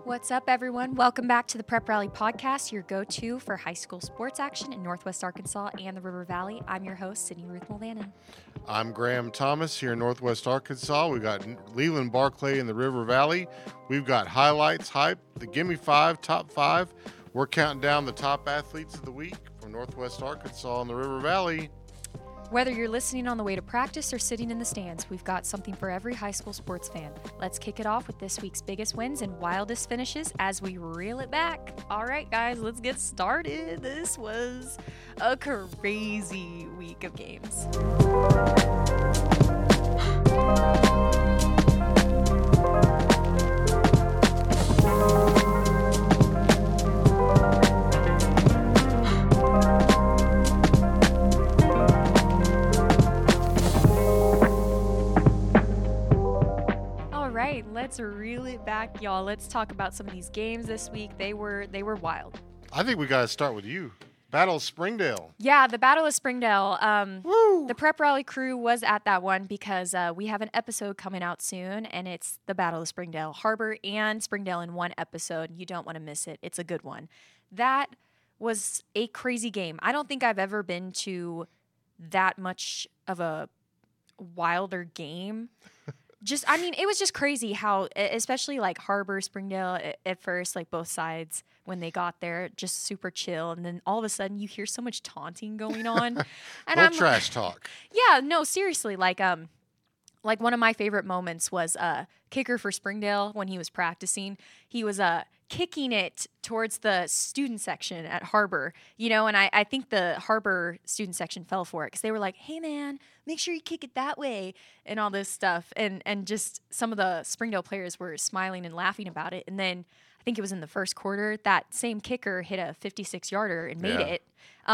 What's up, everyone? Welcome back to the Prep Rally Podcast, your go-to for high school sports action in Northwest Arkansas and the River Valley. I'm your host, Sydney Ruth Mulvannon. I'm Graham Thomas here in Northwest Arkansas. We got Leland Barclay in the River Valley. We've got highlights, hype, the Gimme 5, top 5. We're counting down the top athletes of the week from Northwest Arkansas and the River Valley. Whether you're listening on the way to practice or sitting in the stands, we've got something for every high school sports fan. Let's kick it off with this week's biggest wins and wildest finishes as we reel it back. All right, guys, let's get started. This was a crazy week of games. Let's reel it back, y'all. Let's talk about some of these games this week. They were wild. I think we got to start with you. Battle of Springdale. Yeah, the Battle of Springdale. Woo! The Prep Rally crew was at that one because we have an episode coming out soon, and it's the Battle of Springdale. Harbor and Springdale in one episode. You don't want to miss it. It's a good one. That was a crazy game. I don't think I've ever been to that much of a wilder game. It was just crazy how, especially like Harbor, Springdale at first, like both sides when they got there, just super chill. And then all of a sudden you hear so much taunting going on. And trash talk. Yeah, no, seriously. Like one of my favorite moments was kicker for Springdale when he was practicing. He was kicking it towards the student section at Harbor, and I think the Harbor student section fell for it because they were like, hey, man, make sure you kick it that way and all this stuff. And just some of the Springdale players were smiling and laughing about it. And then I think it was in the first quarter, that same kicker hit a 56-yarder and made it.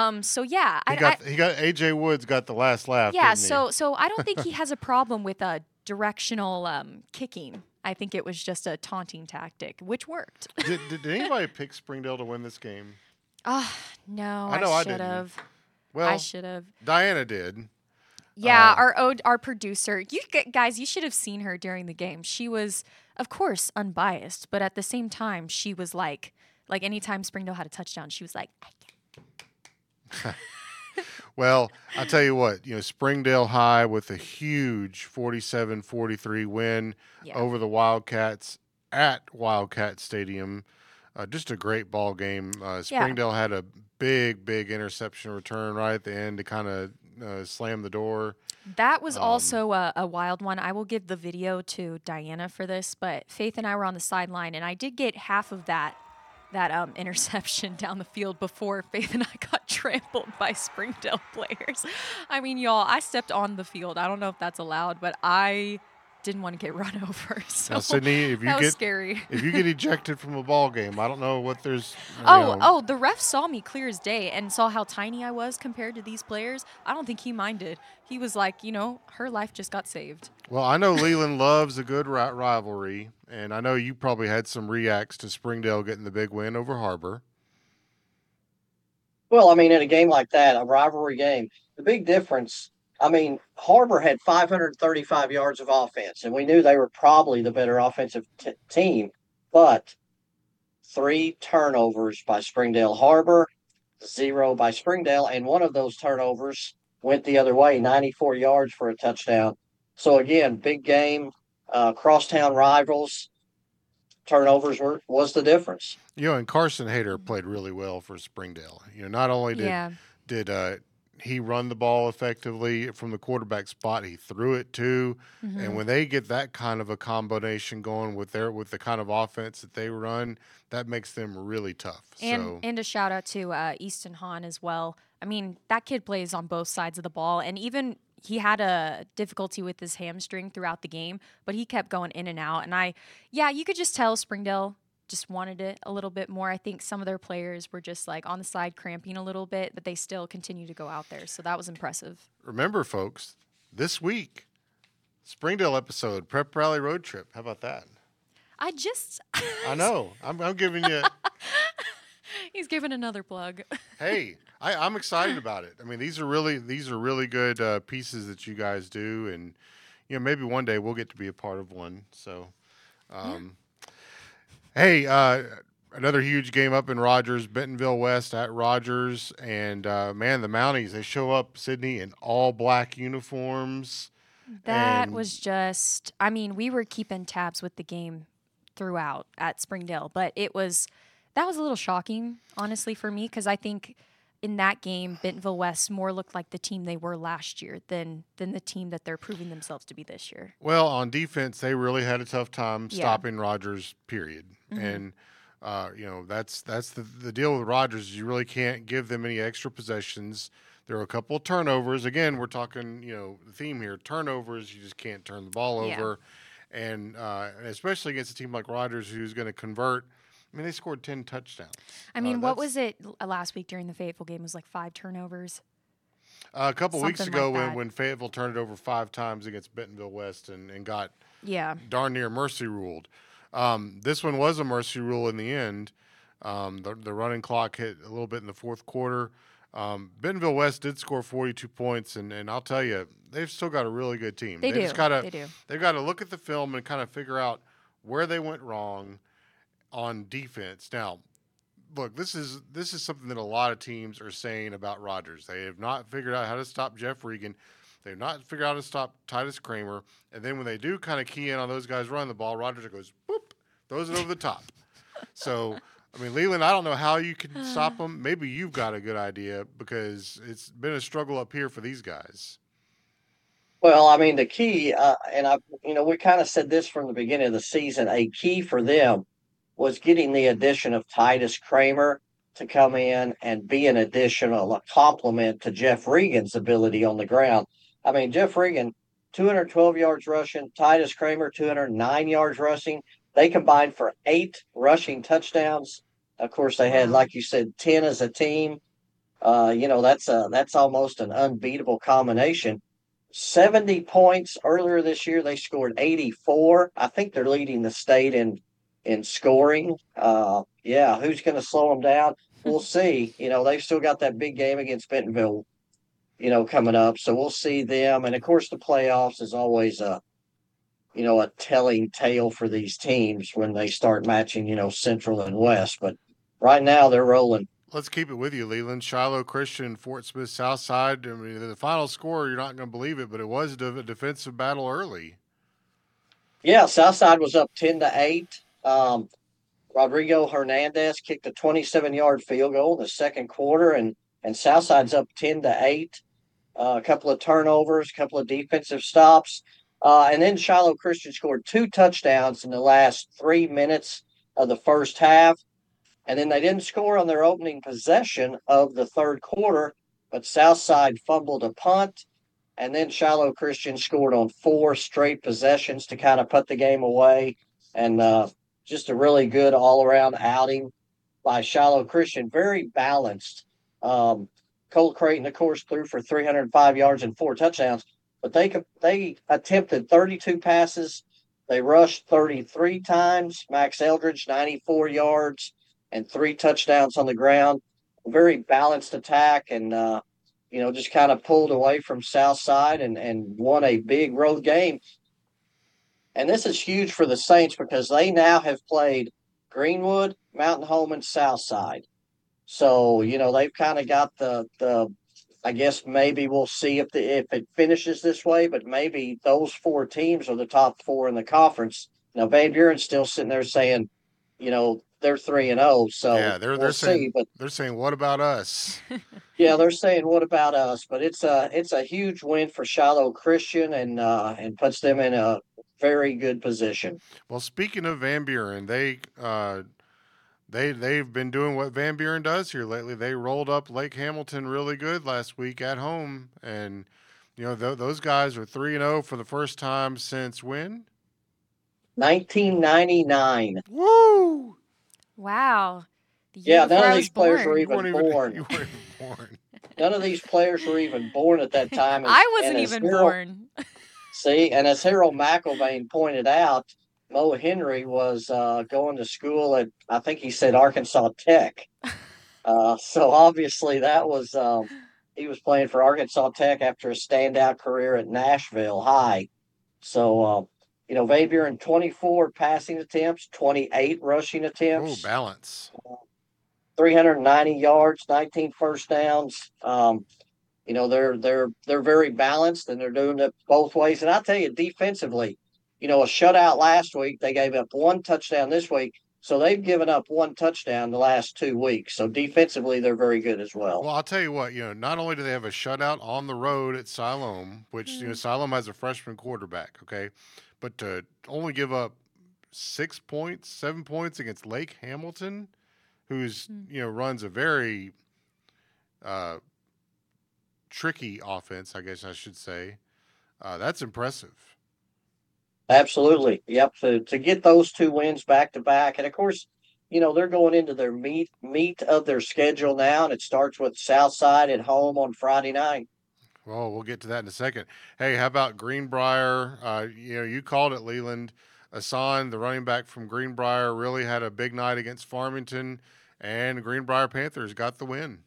AJ Woods got the last laugh. Yeah, didn't he? so I don't think he has a problem with directional kicking. I think it was just a taunting tactic, which worked. Did anybody pick Springdale to win this game? No, I know I should have. Well, I should have. Diana did. Yeah, our producer. You guys, you should have seen her during the game. She was, of course, unbiased, but at the same time, she was like anytime Springdale had a touchdown, she was like, I can't. Well, I'll tell you what, Springdale High with a huge 47-43 win over the Wildcats at Wildcat Stadium. Just a great ball game. Springdale had a big interception return right at the end to kind of slam the door. That was also a wild one. I will give the video to Diana for this, but Faith and I were on the sideline, and I did get half of that interception down the field before Faith and I got trampled by Springdale players. I mean, y'all, I stepped on the field. I don't know if that's allowed, but I didn't want to get run over. So now, Sydney, that was scary. If you get ejected from a ball game, I don't know what there's. The ref saw me clear as day and saw how tiny I was compared to these players. I don't think he minded. He was like, her life just got saved. Well, I know Leland loves a good rivalry, and I know you probably had some reacts to Springdale getting the big win over Harbor. Well, in a game like that, a rivalry game, the big difference, Harbor had 535 yards of offense, and we knew they were probably the better offensive team, but 3 turnovers by Springdale. Harbor, 0 by Springdale, and one of those turnovers went the other way, 94 yards for a touchdown. So, again, big game, crosstown rivals, turnovers was the difference. And Carson Hayter played really well for Springdale. Not only did he run the ball effectively from the quarterback spot, he threw it too. Mm-hmm. And when they get that kind of a combination going with the kind of offense that they run, that makes them really tough. And a shout out to Easton Hahn as well. That kid plays on both sides of the ball, and even he had a difficulty with his hamstring throughout the game, but he kept going in and out. And you could just tell Springdale just wanted it a little bit more. I think some of their players were just like on the side cramping a little bit, but they still continue to go out there. So that was impressive. Remember, folks, this week, Springdale episode, Prep Rally Road Trip. How about that? I know. I'm giving you. He's giving another plug. Hey, I'm excited about it. These are really good pieces that you guys do, and maybe one day we'll get to be a part of one. So, Hey, another huge game up in Rogers, Bentonville West at Rogers, and man, the Mounties, they show up, Sydney, in all black uniforms, That and was just, I mean, we were keeping tabs with the game throughout at Springdale, but that was a little shocking, honestly, for me, because I think in that game, Bentonville West more looked like the team they were last year than the team that they're proving themselves to be this year. well, on defense, they really had a tough time Yeah. stopping Rogers. Period. Mhm. And that's the deal with Rogers. Is you really can't give them any extra possessions. There are a couple of turnovers. Again, we're talking the theme here: turnovers. You just can't turn the ball Yeah. over, and especially against a team like Rogers, who's going to convert. I mean, they scored 10 touchdowns. I mean, what That's was it last week during the Fayetteville game? It was like 5 turnovers. a couple weeks Something ago like that. when Fayetteville turned it over 5 times against Bentonville West and got Yeah. darn near mercy ruled. This one was a mercy rule in the end. The running clock hit a little bit in the fourth quarter. Bentonville West did score 42 points, and I'll tell you, they've still got a really good team. They do. Just gotta, They do. They've got to look at the film and kind of figure out where they went wrong on defense. Now, look, this is something that a lot of teams are saying about Rogers. They have not figured out how to stop Jeff Regan. They've not figured out how to stop Titus Kramer. And then when they do kind of key in on those guys running the ball, Rogers goes, boop, throws it over the top. So, I mean, Leland, I don't know how you can stop them. Maybe you've got a good idea because it's been a struggle up here for these guys. Well, I mean, the key, we kind of said this from the beginning of the season. A key for them was getting the addition of Titus Kramer to come in and be an additional complement to Jeff Regan's ability on the ground. I mean, Jeff Regan, 212 yards rushing, Titus Kramer, 209 yards rushing. They combined for 8 rushing touchdowns. Of course, they had, Wow. like you said, 10 as a team. That's almost an unbeatable combination. 70 points earlier this year. They scored 84. I think they're leading the state in scoring. Who's going to slow them down? We'll see. They've still got that big game against Bentonville, coming up. So we'll see them. And of course, the playoffs is always a telling tale for these teams when they start matching, Central and West. But right now they're rolling. Let's keep it with you, Leland. Shiloh Christian, Fort Smith Southside. I mean, the final score, you're not going to believe it, but it was a defensive battle early. Yeah, Southside was up 10-8. Rodrigo Hernandez kicked a 27-yard field goal in the second quarter, and Southside's up 10-8. A couple of turnovers, a couple of defensive stops. And then Shiloh Christian scored 2 touchdowns in the last 3 minutes of the first half. And then they didn't score on their opening possession of the third quarter, but Southside fumbled a punt. And then Shiloh Christian scored on 4 straight possessions to kind of put the game away. And just a really good all-around outing by Shiloh Christian. Very balanced. Cole Creighton, of course, threw for 305 yards and 4 touchdowns, but they attempted 32 passes. They rushed 33 times. Max Eldridge, 94 yards and 3 touchdowns on the ground. A very balanced attack, and just kind of pulled away from Southside and won a big road game. And this is huge for the Saints because they now have played Greenwood, Mountain Home, and Southside. So, they've kind of got the I guess maybe we'll see if it finishes this way, but maybe those 4 teams are the top 4 in the conference. Now, Van Buren's still sitting there saying, they're 3-0. So yeah, they're saying, but they're saying, what about us? Yeah, they're saying, what about us? But it's a huge win for Shiloh Christian and puts them in a very good position. Well, speaking of Van Buren, they've been doing what Van Buren does here lately. They rolled up Lake Hamilton really good last week at home, and those guys are 3-0 for the first time since when? 1999. Woo! Wow. None of these players were even born. You weren't even born. None of these players were even born at that time. I wasn't even born. See, and as Harold McElvain pointed out, Mo Henry was going to school at, I think he said, Arkansas Tech. So obviously that was he was playing for Arkansas Tech after a standout career at Nashville High. So Van 24 passing attempts, 28 rushing Oh, attempts, balance. 390 yards, 19 first downs. They're very balanced and they're doing it both ways. And I tell you, defensively, a shutout last week, they gave up one touchdown this week. So they've given up one touchdown the last 2 weeks. So defensively, they're very good as well. Well, I'll tell you what, not only do they have a shutout on the road at Siloam, which, Siloam has a freshman quarterback, okay? But to only give up 6 points, 7 points against Lake Hamilton, who's, runs a very tricky offense, I guess I should say, that's impressive. Absolutely. Yep. So to get those 2 wins back to back. And of course, they're going into their meat of their schedule now, and it starts with Southside at home on Friday night. Well, we'll get to that in a second. Hey, how about Greenbrier? You called it, Leland. Asan, the running back from Greenbrier, really had a big night against Farmington, and the Greenbrier Panthers got the win.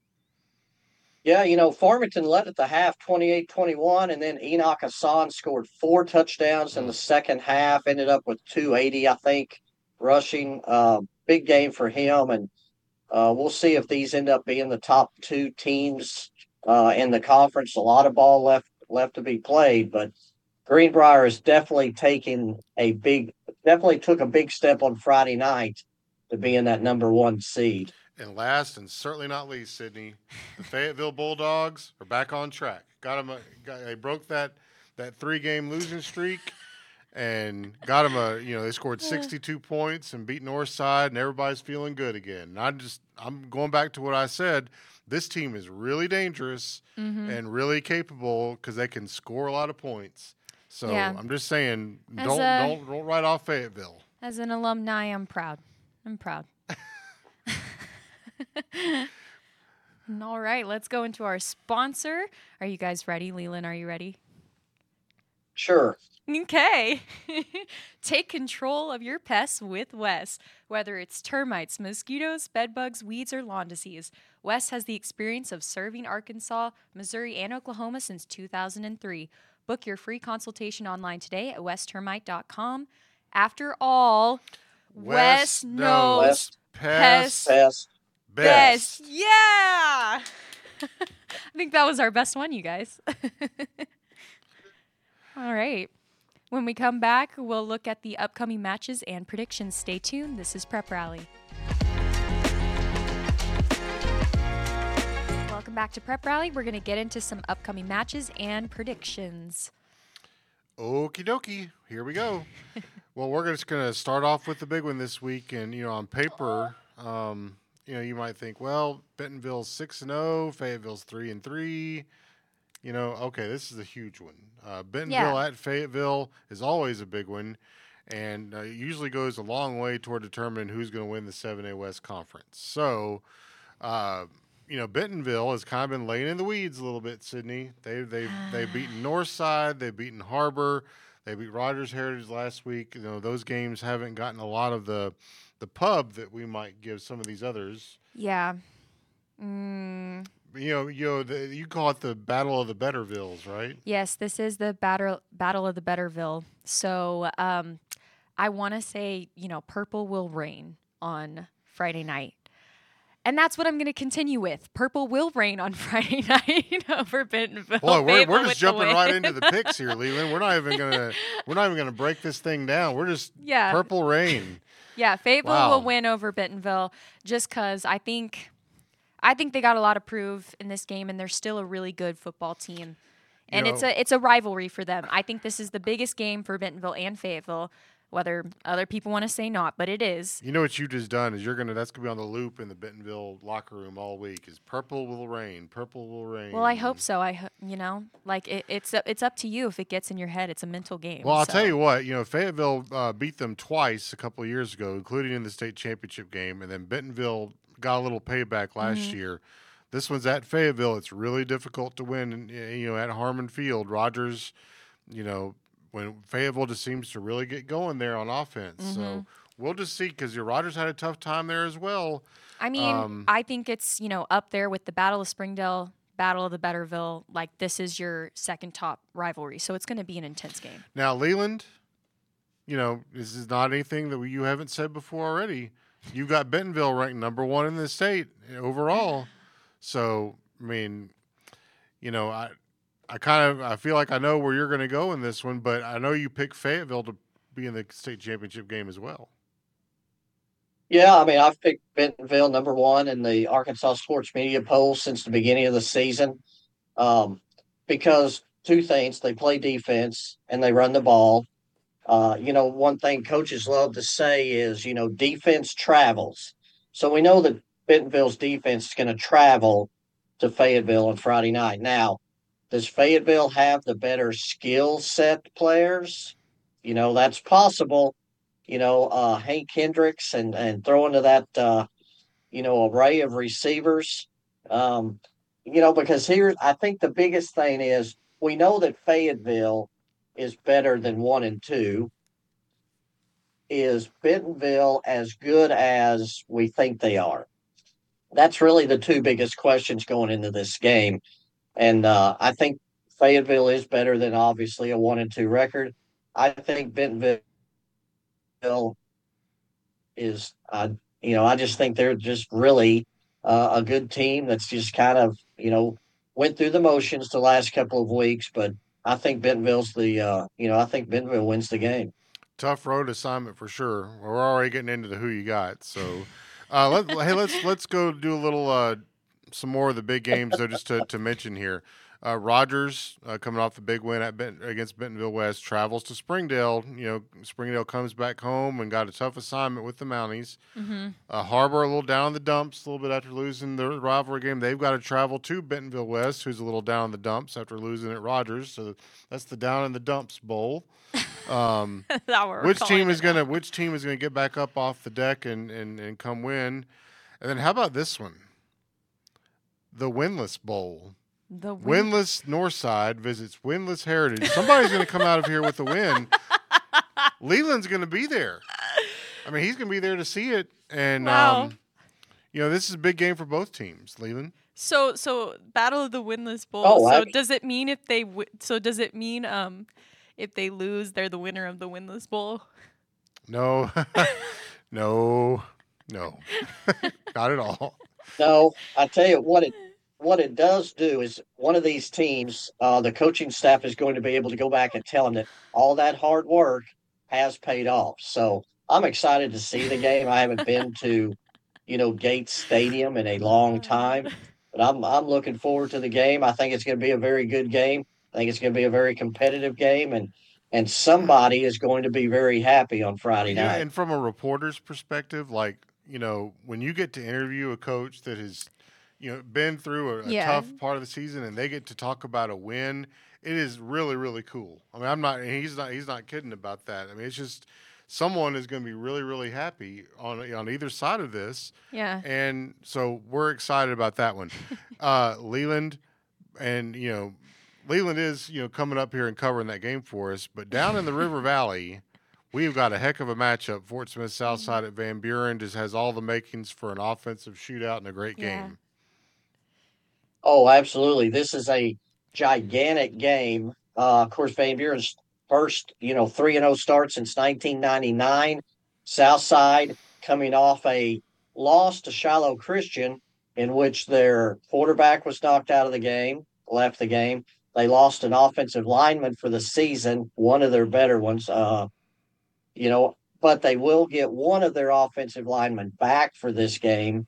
Yeah, Farmington led at the half 28-21, and then Enoch Hassan scored 4 touchdowns in the second half, ended up with 280, I think, rushing. Big game for him, and we'll see if these end up being the top 2 teams in the conference. A lot of ball left to be played, but Greenbrier is definitely took a big step on Friday night to be in that number 1 seed. And last and certainly not least, Sydney, the Fayetteville Bulldogs are back on track. They broke that 3-game losing streak and got them they scored 62 points and beat Northside, and everybody's feeling good again. And I'm going back to what I said. This team is really dangerous and really capable because they can score a lot of points. So I'm just saying, don't write off Fayetteville. As an alumni, I'm proud. All right, let's go into our sponsor. Are you guys ready? Leland, are you ready? Sure. Okay. Take control of your pests with Wes. Whether it's termites, mosquitoes, bedbugs, weeds, or lawn disease, Wes has the experience of serving Arkansas, Missouri, and Oklahoma since 2003. Book your free consultation online today at westermite.com. After all, Wes knows pests best. Yeah. I think that was our best one, you guys. All right. When we come back, we'll look at the upcoming matches and predictions. Stay tuned. This is Prep Rally. Welcome back to Prep Rally. We're going to get into some upcoming matches and predictions. Okie dokie. Here we go. Well, we're just going to start off with the big one this week. And, on paper, you might think, well, Bentonville's 6-0, Fayetteville's 3-3. Okay, this is a huge one. Bentonville at Fayetteville is always a big one, and usually goes a long way toward determining who's going to win the 7A West Conference. So, Bentonville has kind of been laying in the weeds a little bit, Sydney. They've beaten Northside, they've beaten Harbor, they beat Rogers Heritage last week. Those games haven't gotten a lot of the pub that we might give some of these others. Yeah. You call it the Battle of the Bettervilles, right? Yes, this is the Battle of the Betterville. So I want to say, purple will reign on Friday night. And that's what I'm going to continue with. Purple will reign on Friday night over Bentonville. Boy, we're just jumping right into the picks here, Leland. We're not even gonna break this thing down. We're just purple rain. Yeah, Fayetteville will win over Bentonville just because I think they got a lot to prove in this game, and they're still a really good football team. And it's a rivalry for them. I think this is the biggest game for Bentonville and Fayetteville, whether other people want to say not, but it is. You know what you just done is that's gonna be on the loop in the Bentonville locker room all week. Is purple will reign, purple will reign. Well, I hope so. It's up to you if it gets in your head. It's a mental game. Well, I'll tell you what. Fayetteville beat them twice a couple of years ago, including in the state championship game, and then Bentonville got a little payback last year. This one's at Fayetteville. It's really difficult to win, at Harmon Field. Rogers, when Fayetteville just seems to really get going there on offense. So we'll just see, because Rogers had a tough time there as well. I mean, I think it's, up there with the Battle of Springdale, Battle of the Betterville. Like, this is your second top rivalry. So it's going to be an intense game. Now, Leland, this is not anything that you haven't said before already. You got Bentonville ranked number one in the state overall. So, I mean, I feel like I know where you're going to go in this one, but I know you picked Fayetteville to be in the state championship game as well. Yeah, I mean, I've picked Bentonville number one in the Arkansas Sports Media poll since the beginning of the season. Because two things: they play defense and they run the ball. One thing coaches love to say is, defense travels. So we know that Bentonville's defense is going to travel to Fayetteville on Friday night. Now, does Fayetteville have the better skill set players? That's possible. Hank Hendricks and throwing to that, array of receivers. Because here, I think the biggest thing is we know that Fayetteville is better than 1 and 2. Is Bentonville as good as we think they are? That's really the two biggest questions going into this game. And I think Fayetteville is better than obviously a 1-2 record. I think Bentonville is, I just think they're just really a good team that's just kind of, went through the motions the last couple of weeks. But I think Bentonville's I think Bentonville wins the game. Tough road assignment for sure. We're already getting into the who you got. So, let's go do a little some more of the big games though, just to mention here. Rogers, coming off the big win against Bentonville West, travels to Springdale. Springdale comes back home and got a tough assignment with the Mounties. Mm-hmm. Harbor a little down in the dumps a little bit after losing the rivalry game. They've got to travel to Bentonville West, who's a little down in the dumps after losing at Rogers. So that's the down in the dumps bowl. Which team is gonna get back up off the deck and come win? And then how about this one? The Winless Bowl. The Winless Northside visits Winless Heritage. Somebody's going to come out of here with a win. Leland's going to be there. I mean, he's going to be there to see it. And, wow. This is a big game for both teams, Leland. So Battle of the Winless Bowl. Does it mean if they if they lose, they're the winner of the Winless Bowl? No. No. Not at all. No, I tell you what it does do is one of these teams, the coaching staff is going to be able to go back and tell them that all that hard work has paid off. So I'm excited to see the game. I haven't been to, Gates Stadium in a long time, but I'm looking forward to the game. I think it's going to be a very good game. I think it's going to be a very competitive game, and somebody is going to be very happy on Friday night. And from a reporter's perspective, when you get to interview a coach that has been through a tough part of the season and they get to talk about a win, it is really, really cool. I mean, he's not kidding about that. I mean, it's just someone is going to be really, really happy on either side of this. Yeah. And so we're excited about that one. Leland, and, Leland is, coming up here and covering that game for us, but down in the River Valley, we've got a heck of a matchup. Fort Smith Southside at Van Buren just has all the makings for an offensive shootout and a great game. Oh, absolutely. This is a gigantic game. Of course, Van Buren's first, 3-0 start since 1999. Southside coming off a loss to Shiloh Christian, in which their quarterback was knocked out of the game, left the game. They lost an offensive lineman for the season, one of their better ones, but they will get one of their offensive linemen back for this game.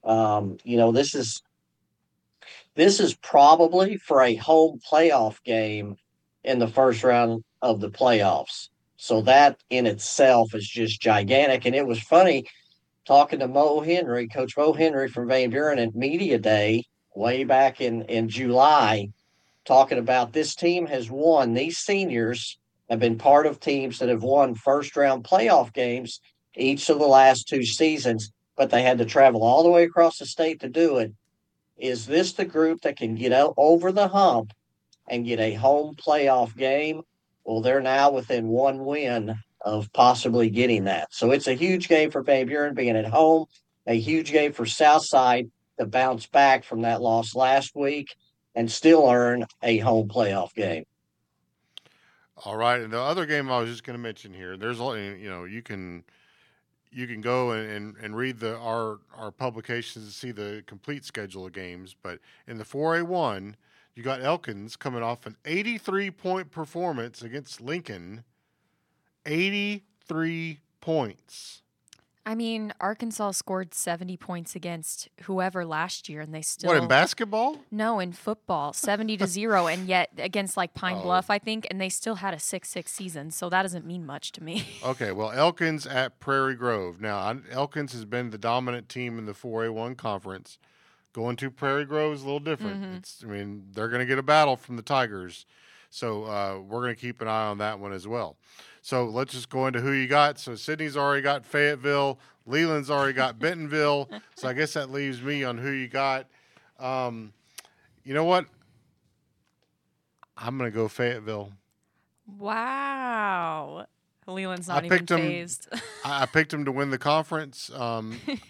This is probably for a home playoff game in the first round of the playoffs. So that in itself is just gigantic. And it was funny talking to Coach Mo Henry from Van Buren at Media Day way back in July, talking about this team has won. These seniors have been part of teams that have won first-round playoff games each of the last 2 seasons, but they had to travel all the way across the state to do it. Is this the group that can get out over the hump and get a home playoff game? Well, they're now within 1 win of possibly getting that. So it's a huge game for Van Buren being at home, a huge game for Southside to bounce back from that loss last week and still earn a home playoff game. All right, and the other game I was just going to mention here, there's you can go and read our publications to see the complete schedule of games. But in the 4A1, you got Elkins coming off an 83-point performance against Lincoln. 83 points. I mean, Arkansas scored 70 points against whoever last year, and they still. What, in basketball? No, in football, 70-0, and yet against like Pine Bluff, I think, and they still had a 6-6 season, so that doesn't mean much to me. Okay, well, Elkins at Prairie Grove. Now, Elkins has been the dominant team in the 4A1 conference. Going to Prairie Grove is a little different. They're going to get a battle from the Tigers, so we're going to keep an eye on that one as well. So let's just go into who you got. So Sydney's already got Fayetteville. Leland's already got Bentonville. So I guess that leaves me on who you got. You know what? I'm going to go Fayetteville. Wow. Leland's not even phased. I picked him to win the conference. I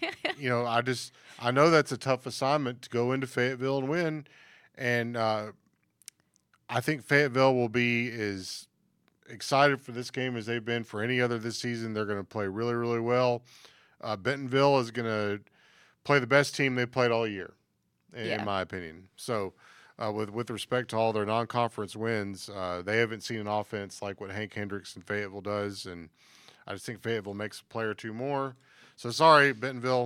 know that's a tough assignment to go into Fayetteville and win. And I think Fayetteville will be as excited for this game as they've been for any other this season. They're going to play really, really well. Bentonville is going to play the best team they played all year, in my opinion. So with respect to all their non-conference wins, they haven't seen an offense like what Hank Hendricks and Fayetteville does, and I just think Fayetteville makes a play or two more. So sorry, Bentonville.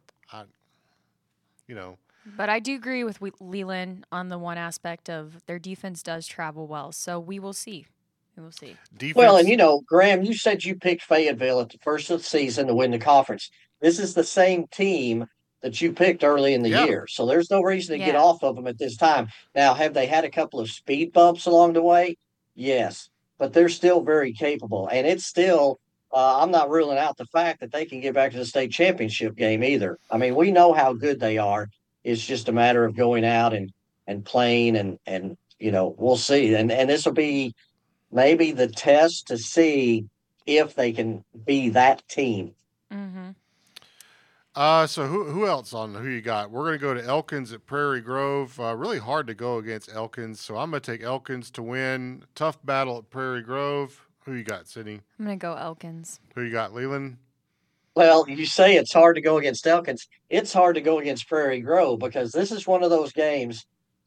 But I do agree with Leland on the one aspect of their defense does travel well. So we will see. We'll see. Defense. Well, and Graham, you said you picked Fayetteville at the first of the season to win the conference. This is the same team that you picked early in the year. So there's no reason to get off of them at this time. Now, have they had a couple of speed bumps along the way? Yes. But they're still very capable. And it's still, I'm not ruling out the fact that they can get back to the state championship game either. I mean, we know how good they are. It's just a matter of going out and playing and we'll see. And this will be maybe the test to see if they can be that team. Mm-hmm. So who else on who you got? We're going to go to Elkins at Prairie Grove. Really hard to go against Elkins, so I'm going to take Elkins to win. Tough battle at Prairie Grove. Who you got, Sydney? I'm going to go Elkins. Who you got, Leland? Well, you say it's hard to go against Elkins. It's hard to go against Prairie Grove because this is one of those games.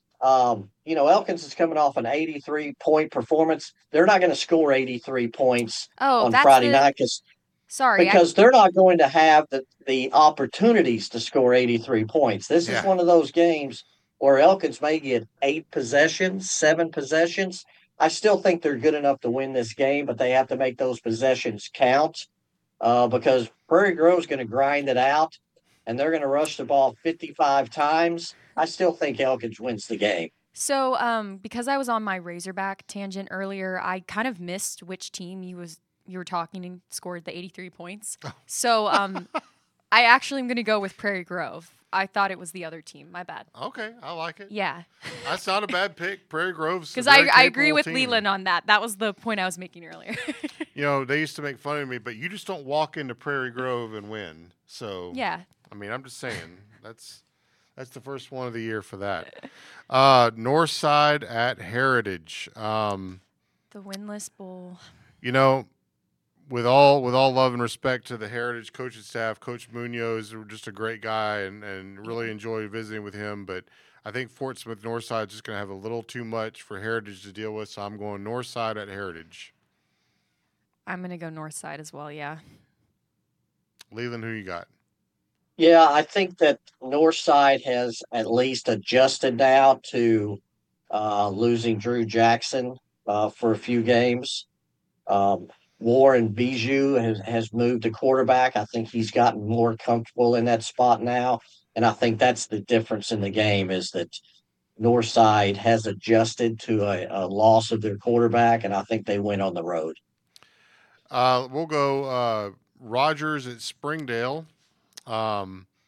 Elkins is coming off an 83-point performance. They're not going to score 83 points on Friday night because they're not going to have the opportunities to score 83 points. This is one of those games where Elkins may get 8 possessions, 7 possessions. I still think they're good enough to win this game, but they have to make those possessions count because Prairie Grove's going to grind it out, and they're going to rush the ball 55 times. I still think Elkins wins the game. So, because I was on my Razorback tangent earlier, I kind of missed which team you were talking and scored the 83 points. So, I actually am going to go with Prairie Grove. I thought it was the other team. My bad. Okay, I like it. Yeah. That's not a bad pick. Prairie Grove's because I agree with Leland on that. That was the point I was making earlier. They used to make fun of me, but you just don't walk into Prairie Grove and win. So yeah. I mean, I'm just saying that's the first one of the year for that. Northside at Heritage. The winless bowl. With all love and respect to the Heritage coaching staff, Coach Munoz is just a great guy and really enjoy visiting with him. But I think Fort Smith Northside is just going to have a little too much for Heritage to deal with. So I'm going Northside at Heritage. I'm going to go Northside as well, yeah. Leland, who you got? Yeah, I think that Northside has at least adjusted now to losing Drew Jackson for a few games. Warren Bijou has moved to quarterback. I think he's gotten more comfortable in that spot now. And I think that's the difference in the game is that Northside has adjusted to a loss of their quarterback, and I think they win on the road. We'll go Rogers at Springdale. I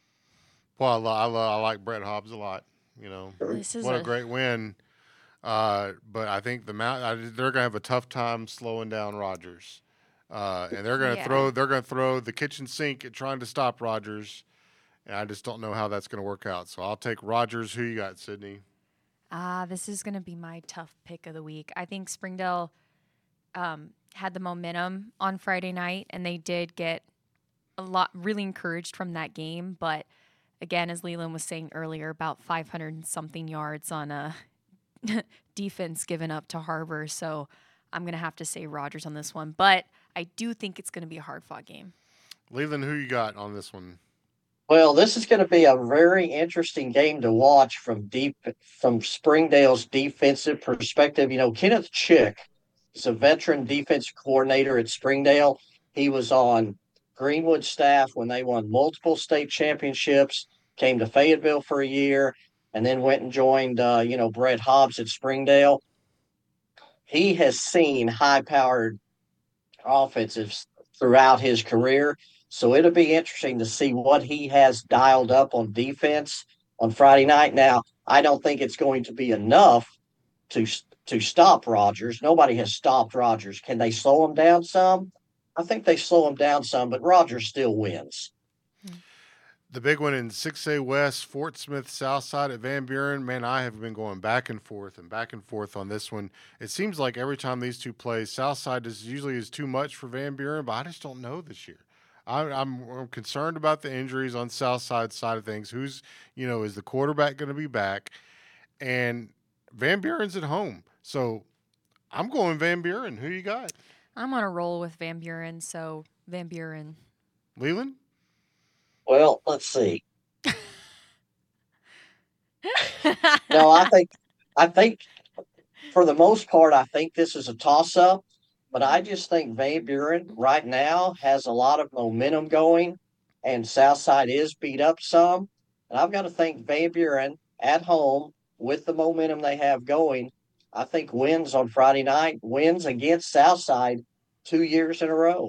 like Brett Hobbs a lot. What a great win. But I think they're going to have a tough time slowing down Rogers. And they're going to throw the kitchen sink at trying to stop Rogers. And I just don't know how that's going to work out. So I'll take Rogers. Who you got, Sydney? This is going to be my tough pick of the week. I think Springdale had the momentum on Friday night, and they did get really encouraged from that game. But again, as Leland was saying earlier, about 500 and something yards on a defense given up to Harbor. So I'm going to have to say Rogers on this one. But I do think it's going to be a hard-fought game. Leland, who you got on this one? Well, this is going to be a very interesting game to watch from Springdale's defensive perspective. You know, Kenneth Chick is a veteran defensive coordinator at Springdale. He was on Greenwood staff when they won multiple state championships, came to Fayetteville for a year, and then went and joined, Brett Hobbs at Springdale. He has seen high-powered offensives throughout his career. So it'll be interesting to see what he has dialed up on defense on Friday night. Now, I don't think it's going to be enough to stop Rogers. Nobody has stopped Rogers. Can they slow him down some? I think they slow him down some, but Rogers still wins. The big one in 6A West, Fort Smith Southside at Van Buren. Man, I have been going back and forth on this one. It seems like every time these two play, Southside is too much for Van Buren, but I just don't know this year. I'm concerned about the injuries on Southside side of things. Is the quarterback going to be back? And Van Buren's at home. So I'm going Van Buren. Who you got? I'm on a roll with Van Buren, so Van Buren. Leland? Well, let's see. No, I think for the most part, I think this is a toss-up. But I just think Van Buren right now has a lot of momentum going, and Southside is beat up some. And I've got to think Van Buren at home with the momentum they have going, I think wins on Friday night, wins against Southside 2 years in a row.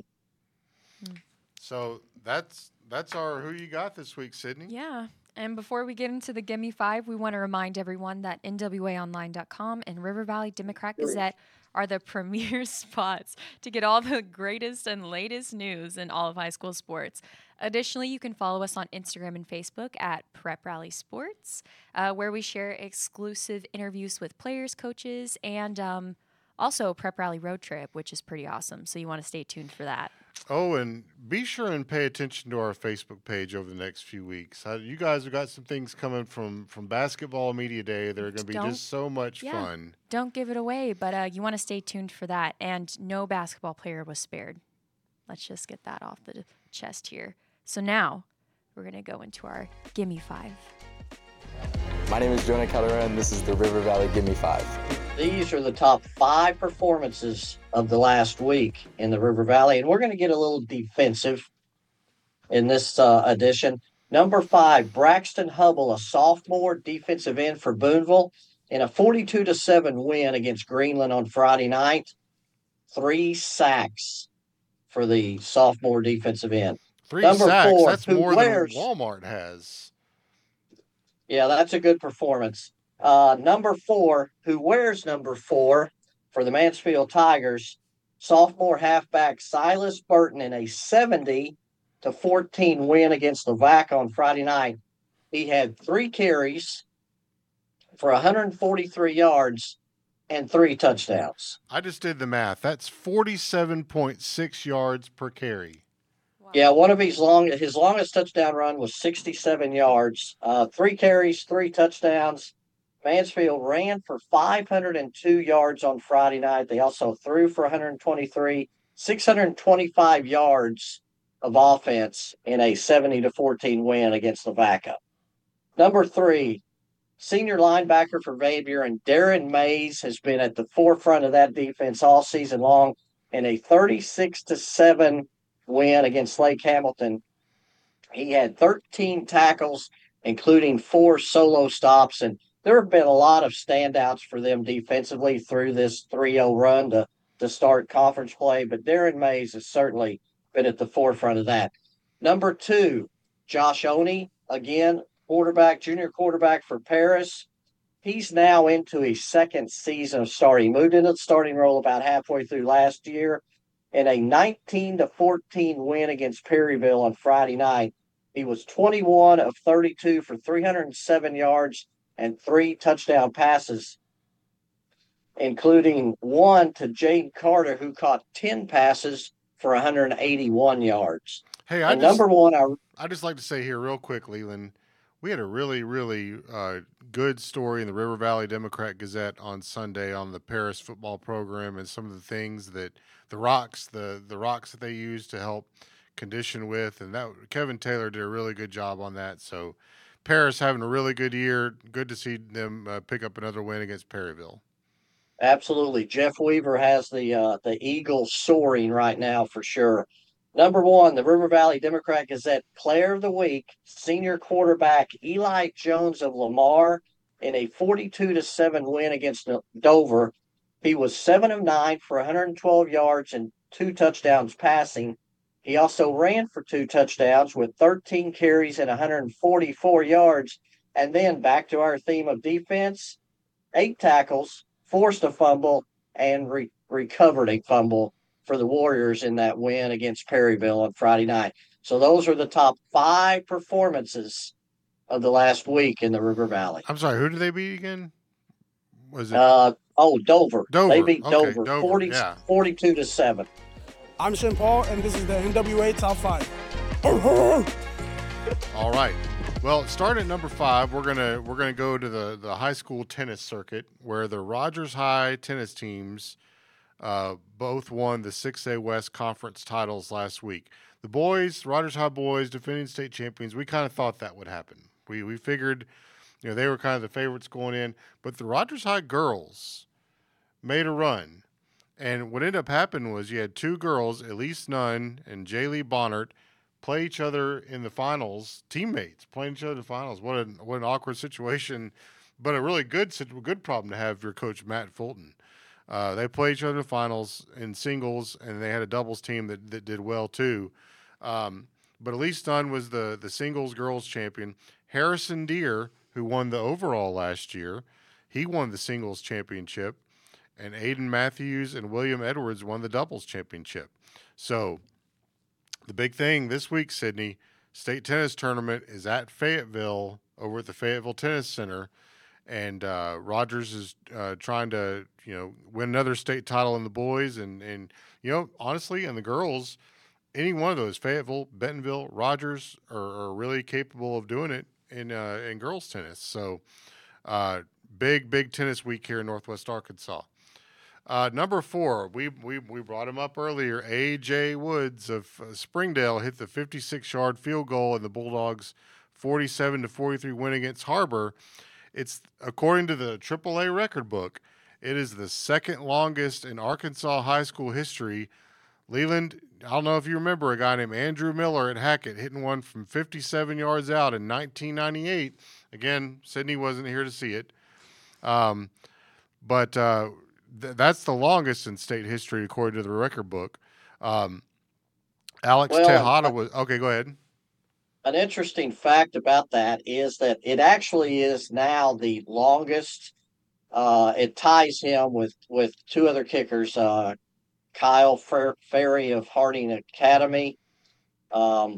So that's our who you got this week, Sydney. Yeah. And before we get into the Gimme 5, we want to remind everyone that NWAOnline.com and River Valley Democrat Gazette are the premier spots to get all the greatest and latest news in all of high school sports. Additionally, you can follow us on Instagram and Facebook at Prep Rally Sports, where we share exclusive interviews with players, coaches, and also Prep Rally Road Trip, which is pretty awesome. So you want to stay tuned for that. Oh, and be sure and pay attention to our Facebook page over the next few weeks. You guys have got some things coming from Basketball Media Day. They're going to be just so much fun. Don't give it away, but you want to stay tuned for that. And no basketball player was spared. Let's just get that off the chest here. So now we're going to go into our Gimme 5. My name is Jonah Calderon, and this is the River Valley Gimme 5. These are the top 5 performances of the last week in the River Valley, and we're going to get a little defensive in this edition. Number 5, Braxton Hubble, a sophomore defensive end for Boonville, in a 42-7 win against Greenland on Friday night. 3 sacks for the sophomore defensive end. 3 sacks, 4, that's more than Walmart has. Yeah, that's a good performance. Number 4, who wears number 4 for the Mansfield Tigers, sophomore halfback Silas Burton in a 70-14 win against Lavaca on Friday night. He had 3 carries for 143 yards and 3 touchdowns. I just did the math. That's 47.6 yards per carry. Wow. Yeah, one of his longest touchdown run was 67 yards. 3 carries, 3 touchdowns. Mansfield ran for 502 yards on Friday night. They also threw for 123, 625 yards of offense in a 70-14 win against Lavaca. Number 3, senior linebacker for Van Buren, Darren Mays, has been at the forefront of that defense all season long in a 36-7 win against Lake Hamilton. He had 13 tackles, including 4 solo stops, and there have been a lot of standouts for them defensively through this 3-0 run to start conference play, but Darren Mays has certainly been at the forefront of that. Number 2, Josh Oney, again, junior quarterback for Paris. He's now into his 2nd season of starting. Moved into the starting role about halfway through last year in a 19-14 win against Perryville on Friday night. He was 21 of 32 for 307 yards and 3 touchdown passes. including one to Jade Carter, who caught 10 passes for 181 yards. Hey, and number one, I just like to say here real quick, Leland, we had a really, really good story in the River Valley Democrat Gazette on Sunday on the Paris football program and some of the things that the rocks that they use to help condition with, and that Kevin Taylor did a really good job on that. So Paris having a really good year. Good to see them pick up another win against Perryville. Absolutely. Jeff Weaver has the Eagles soaring right now for sure. Number one, the River Valley Democrat Gazette Player of the Week, senior quarterback Eli Jones of Lamar in a 42-7 win against Dover. He was 7 of 9 for 112 yards and 2 touchdowns passing. He also ran for 2 touchdowns with 13 carries and 144 yards. And then back to our theme of defense, 8 tackles, forced a fumble, and recovered a fumble for the Warriors in that win against Perryville on Friday night. So those are the top 5 performances of the last week in the River Valley. I'm sorry, who did they beat again? Was it? Dover. They beat Dover, 42-7. I'm Sean Paul, and this is the NWA Top 5. All right. Well, starting at number 5, we're gonna go to the high school tennis circuit, where the Rogers High tennis teams both won the 6A West Conference titles last week. The boys, Rogers High boys, defending state champions. We kind of thought that would happen. We figured, they were kind of the favorites going in, but the Rogers High girls made a run, and what ended up happening was you had 2 girls, Elise Nunn and Jaylee Bonnert, play each other in the finals, teammates playing each other in the finals. What an awkward situation, but a really good problem to have your coach, Matt Fulton. They played each other in the finals in singles, and they had a doubles team that did well too. But Elise Nunn was the singles girls champion. Harrison Deere, who won the overall last year, he won the singles championship, and Aiden Matthews and William Edwards won the doubles championship. So the big thing this week, Sydney, state tennis tournament is at Fayetteville over at the Fayetteville Tennis Center, and Rogers is trying to win another state title in the boys, and honestly, in the girls, any one of those, Fayetteville, Bentonville, Rogers, are really capable of doing it in girls tennis. So big tennis week here in Northwest Arkansas. Number 4, we brought him up earlier. A.J. Woods of Springdale hit the 56-yard field goal in the Bulldogs' 47-43 win against Harbor. It's, according to the AAA record book, it is the second longest in Arkansas high school history. Leland, I don't know if you remember a guy named Andrew Miller at Hackett hitting one from 57 yards out in 1998. Again, Sydney wasn't here to see it. But that's the longest in state history, according to the record book. Alex Tejada was – okay, go ahead. An interesting fact about that is that it actually is now the longest. It ties him with 2 other kickers, Kyle Ferry of Harding Academy. For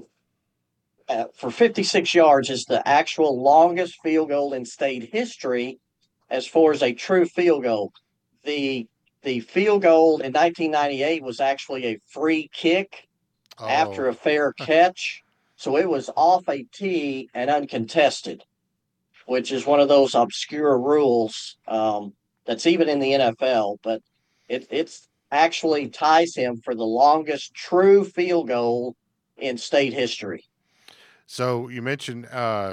56 yards is the actual longest field goal in state history as far as a true field goal. The field goal in 1998 was actually a free kick after a fair catch. So it was off a tee and uncontested, which is one of those obscure rules that's even in the NFL. But it's actually ties him for the longest true field goal in state history. So you mentioned,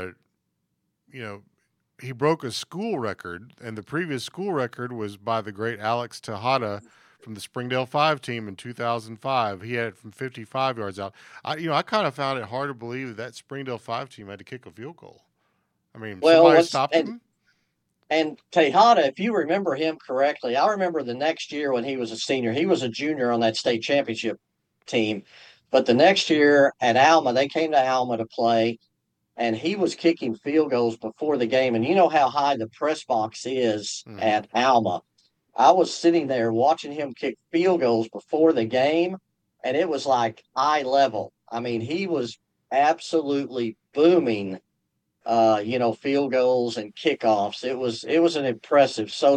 he broke a school record, and the previous school record was by the great Alex Tejada from the Springdale 5 team in 2005. He had it from 55 yards out. I kind of found it hard to believe that Springdale 5 team had to kick a field goal. I mean, somebody stopped him. And Tejada, if you remember him correctly, I remember the next year when he was a senior, he was a junior on that state championship team. But the next year at Alma, they came to Alma to play, and he was kicking field goals before the game. And you know how high the press box is at Alma. I was sitting there watching him kick field goals before the game, and it was like eye level. I mean, he was absolutely booming field goals and kickoffs. It was an impressive. So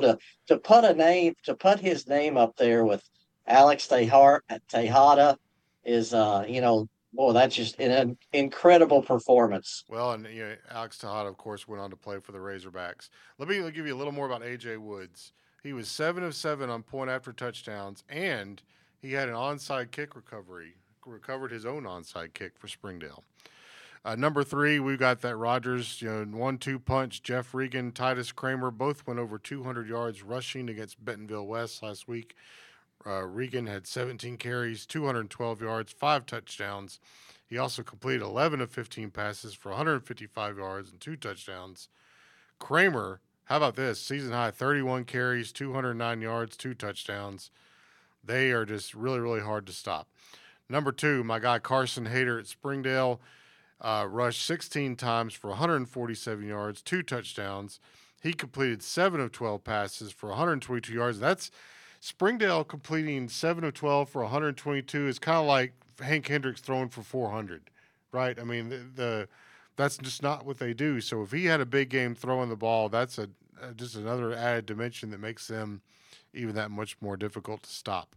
to put his name up there with Alex Tejada is boy, that's just an incredible performance. Well, and Alex Tejada, of course, went on to play for the Razorbacks. Let me give you a little more about AJ Woods. He was 7 of 7 on point after touchdowns, and he had an onside kick recovery. Recovered his own onside kick for Springdale. Number 3, we've got that Rogers 1-2 punch. Jeff Regan, Titus Kramer both went over 200 yards rushing against Bentonville West last week. Regan had 17 carries, 212 yards, 5 touchdowns. He also completed 11 of 15 passes for 155 yards and 2 touchdowns. Kramer, how about this? Season high 31 carries, 209 yards, 2 touchdowns. They are just really, really hard to stop. Number 2, my guy Carson Hayter at Springdale. Rushed 16 times for 147 yards, 2 touchdowns. He completed 7 of 12 passes for 122 yards. That's Springdale completing 7 of 12 for 122 is kind of like Hank Hendricks throwing for 400, right? I mean, that's just not what they do. So if he had a big game throwing the ball, that's just another added dimension that makes them even that much more difficult to stop.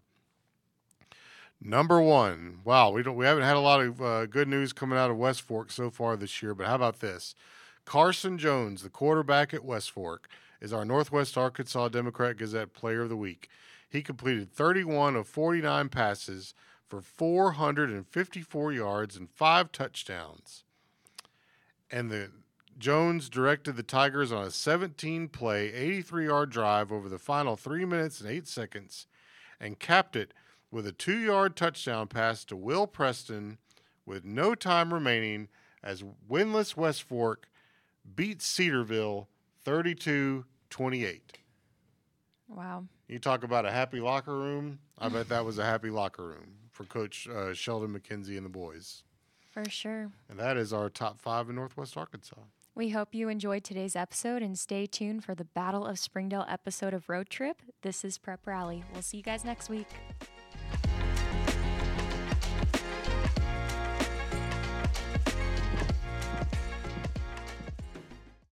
Number 1. Wow, we haven't had a lot of good news coming out of West Fork so far this year, but how about this? Carson Jones, the quarterback at West Fork, is our Northwest Arkansas Democrat Gazette Player of the Week. He completed 31 of 49 passes for 454 yards and 5 touchdowns. And the Jones directed the Tigers on a 17-play, 83-yard drive over the final 3 minutes and 8 seconds and capped it with a 2-yard touchdown pass to Will Preston with no time remaining as winless West Fork beat Cedarville 32-28. Wow. You talk about a happy locker room. I bet that was a happy locker room for Coach Sheldon McKenzie and the boys. For sure. And that is our top 5 in Northwest Arkansas. We hope you enjoyed today's episode and stay tuned for the Battle of Springdale episode of Road Trip. This is Prep Rally. We'll see you guys next week.